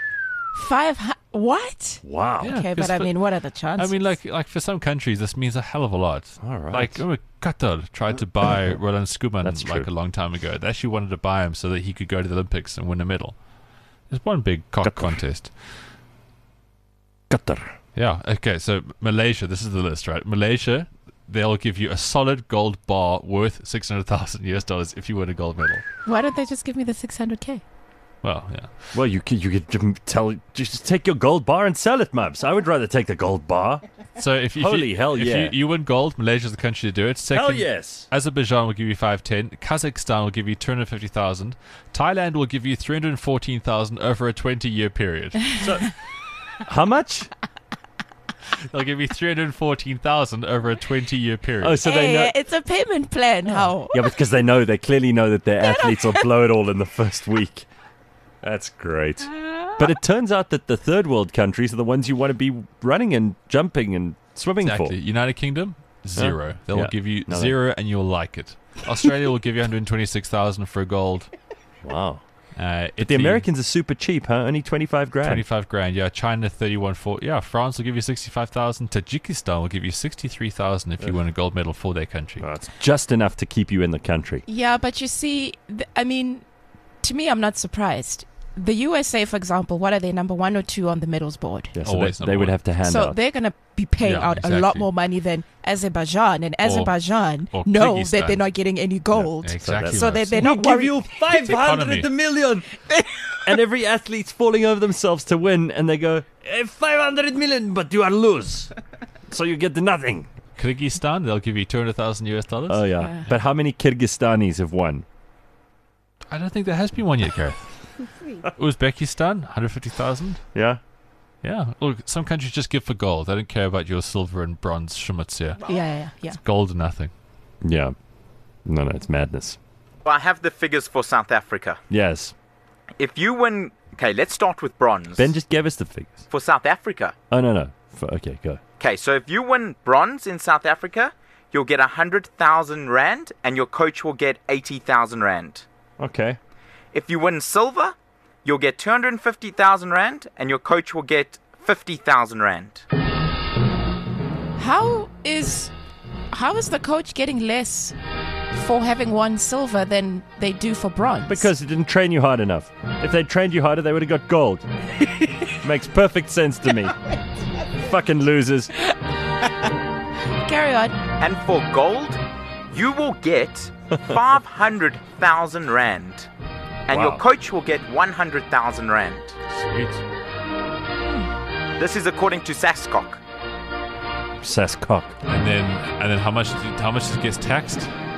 What? Wow. Yeah, Okay, because but I mean, what are the chances? I mean, like for some countries, this means a hell of a lot. All right. Like Qatar tried to buy Roland Skuman That's like true. a long time ago. They actually wanted to buy him so that he could go to the Olympics and win a medal. It's one big cock Qatar. contest. Qatar. Yeah. Okay. So Malaysia, this is the list, right? Malaysia, they'll give you a solid gold bar worth $600,000 if you win a gold medal. Why don't they just give me the 600K? Well, yeah. Well, you could just take your gold bar and sell it, Mubs. I would rather take the gold bar. So if Holy hell, if yeah. you win gold, Malaysia's the country to do it. Second, Hell yes. Azerbaijan will give you 510. Kazakhstan will give you 250,000. Thailand will give you 314,000 over a 20-year period. So, how much? They'll give you 314,000 over a 20-year period. Oh, so they know. It's a payment plan. How? Yeah, because they clearly know that their athletes will blow it all in the first week. That's great. But it turns out that the third world countries are the ones you want to be running and jumping and swimming Exactly. for. United Kingdom, zero. They'll Yeah. give you No, zero and you'll like it. Australia will give you 126,000 for a gold. Wow. But But the Americans are super cheap, huh? Only 25 grand. 25 grand, yeah. China 31.4. Yeah, France will give you 65,000. Tajikistan will give you 63,000 if you win a gold medal for their country. Oh, it's just enough to keep you in the country. Yeah, but you see, I mean, to me, I'm not surprised. The USA, for example, what are they, number 1 or 2 on the medals board? Yeah, so Always they number would one. have to hand So out. they're going to be paying Yeah, out a lot exactly. more money than Azerbaijan, and Azerbaijan or know Kyrgyzstan. that they're not getting any gold. Exactly. So Max. they're not worried. 500 million! And every athlete's falling over themselves to win, and they go, 500 million, but you are lose. So you get nothing. Kyrgyzstan, they'll give you $200,000. Oh, yeah. But how many Kyrgyzstanis have won? I don't think there has been one yet, Gareth. Uzbekistan, 150,000. Yeah? Yeah. Look, some countries just give for gold. They don't care about your silver and bronze schmutz here. Yeah. Gold or nothing. Yeah. No, it's madness. I have the figures for South Africa. Yes. If you win... Okay, let's start with bronze. Ben just gave us the figures. For South Africa. Oh, no. Okay, go. Okay, so if you win bronze in South Africa, you'll get 100,000 rand and your coach will get 80,000 rand. Okay. If you win silver, you'll get 250,000 rand and your coach will get 50,000 rand. How is the coach getting less for having won silver than they do for bronze? Because it didn't train you hard enough. If they'd trained you harder, they would have got gold. Makes perfect sense to me. Fucking losers. Carry on. And for gold, you will get 500,000 rand. And Wow. your coach will get 100,000 rand. Sweet. This is according to Saskok. Saskok. And then how much gets taxed?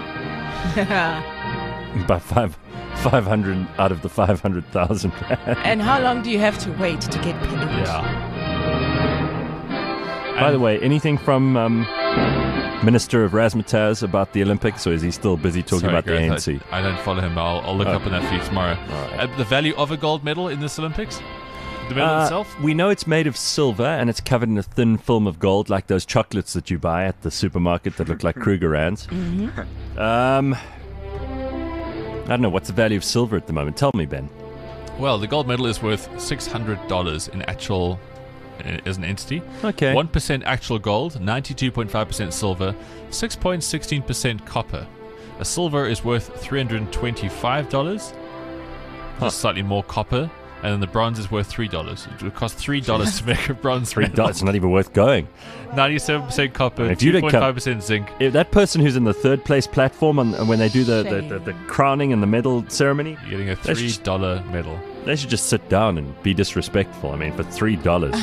By 500 out of the 500,000 rand. And how long do you have to wait to get paid? Yeah. By the way, anything from Minister of Razzmatazz about the Olympics, or is he still busy talking Sorry, about Gareth, the ANC? I don't follow him. I'll look up on that for you tomorrow. right. The value of a gold medal in this Olympics? The medal itself? We know it's made of silver and it's covered in a thin film of gold, like those chocolates that you buy at the supermarket that look like Krugerrands. I don't know, what's the value of silver at the moment? Tell me, Ben. Well, the gold medal is worth $600 in actual as an entity. Okay. 1% actual gold, 92.5% silver, 6.16% copper. A silver is worth $325, just slightly more copper. And then the bronze is worth $3. It would cost $3 to make a bronze medal. It's not even worth going. 97% copper, If you'd have 2.5% zinc. If that person who's in the third place platform when they do the crowning and the medal ceremony, You're getting a That's just- $3 medal. they should just sit down and be disrespectful. I mean, for $3.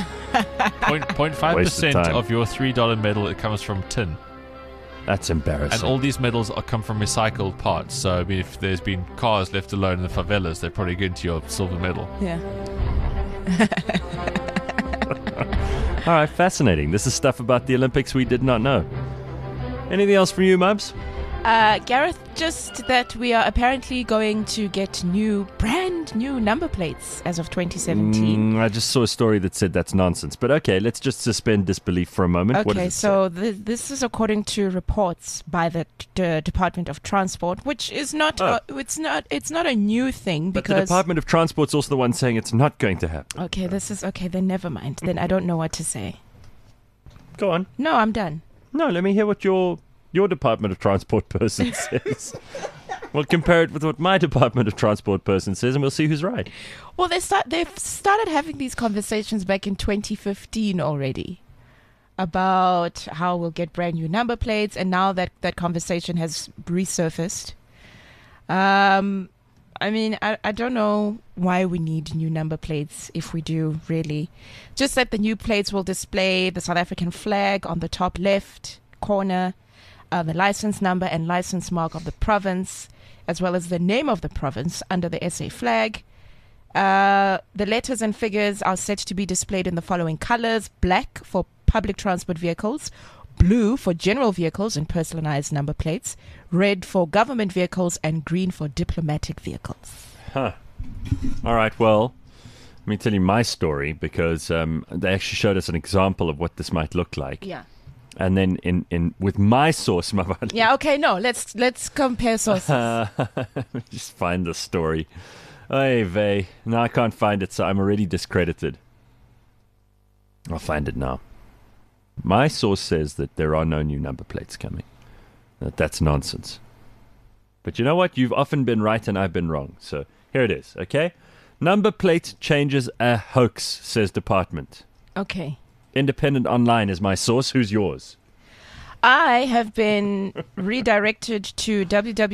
0.5% time. of your $3 medal, it comes from tin. That's embarrassing. And all these medals come from recycled parts. So, I mean, if there's been cars left alone in the favelas, they're probably going to your silver medal. Yeah. All right, fascinating. This is stuff about the Olympics we did not know. Anything else from you, Mubs? Gareth, just that we are apparently going to get brand new number plates as of 2017. I just saw a story that said that's nonsense. But okay, let's just suspend disbelief for a moment. What Okay, does it so this is according to reports by the Department of Transport, which is not it's not a new thing But the because Department of Transport's also the one saying it's not going to happen. okay, this is okay. Then never mind. Then I don't know what to say. Go on. No, I'm done. No, let me hear what your Department of Transport person says. We'll compare it with what my Department of Transport person says, and we'll see who's right. Well, they've started having these conversations back in 2015 already about how we'll get brand new number plates, and now that conversation has resurfaced. I mean, I don't know why we need new number plates if we do, really. Just that the new plates will display the South African flag on the top left corner, the license number and license mark of the province, as well as the name of the province under the SA flag. The letters and figures are set to be displayed in the following colors: black for public transport vehicles, blue for general vehicles and personalized number plates, red for government vehicles, and green for diplomatic vehicles. Huh. All right, well, let me tell you my story, because they actually showed us an example of what this might look like. Yeah. And then in with my source, Yeah, okay, no, let's compare sources. Let me just find the story. Oy vey. No, I can't find it, so I'm already discredited. I'll find it now. My source says that there are no new number plates coming. That's nonsense. But you know what? You've often been right and I've been wrong. So here it is, okay? Number plate changes a hoax, says department. Okay. Independent Online is my source. Who's yours? I have been redirected to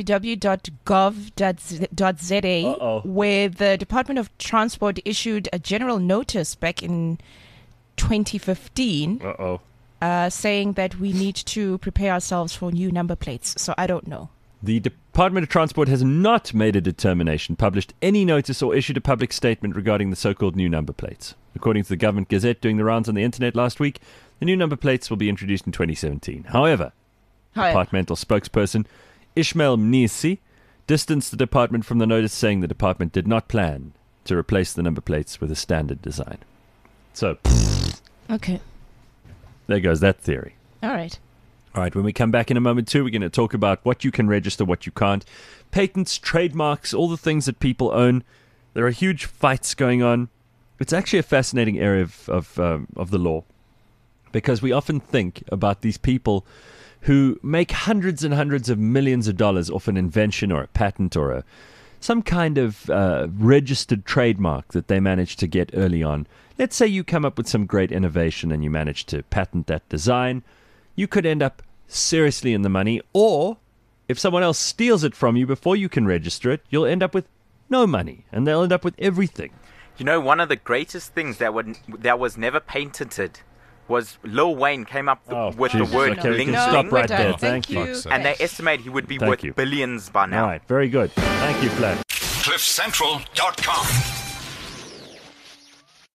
www.gov.za, where the Department of Transport issued a general notice back in 2015 saying that we need to prepare ourselves for new number plates. So I don't know. The Department of Transport has not made a determination, published any notice, or issued a public statement regarding the so-called new number plates. According to the Government Gazette doing the rounds on the internet last week, the new number plates will be introduced in 2017. However, departmental spokesperson Ishmael Mnisi distanced the department from the notice, saying the department did not plan to replace the number plates with a standard design. So, okay, there goes that theory. All right. All right, when we come back in a moment too, we're going to talk about what you can register, what you can't, patents, trademarks, all the things that people own. There are huge fights going on. It's actually a fascinating area of the law, because we often think about these people who make hundreds and hundreds of millions of dollars off an invention or a patent or some kind of registered trademark that they managed to get early on. Let's say you come up with some great innovation and you manage to patent that design. You could end up seriously in the money, or if someone else steals it from you before you can register it, you'll end up with no money, and they'll end up with everything. You know, one of the greatest things that was never patented was Lil Wayne came up with Jesus. the word Okay, we ling can ling, stop right there. Thank you. and they estimate he would be Thank worth you. billions by now. All right, very good. Thank you, Flat. CliffCentral.com.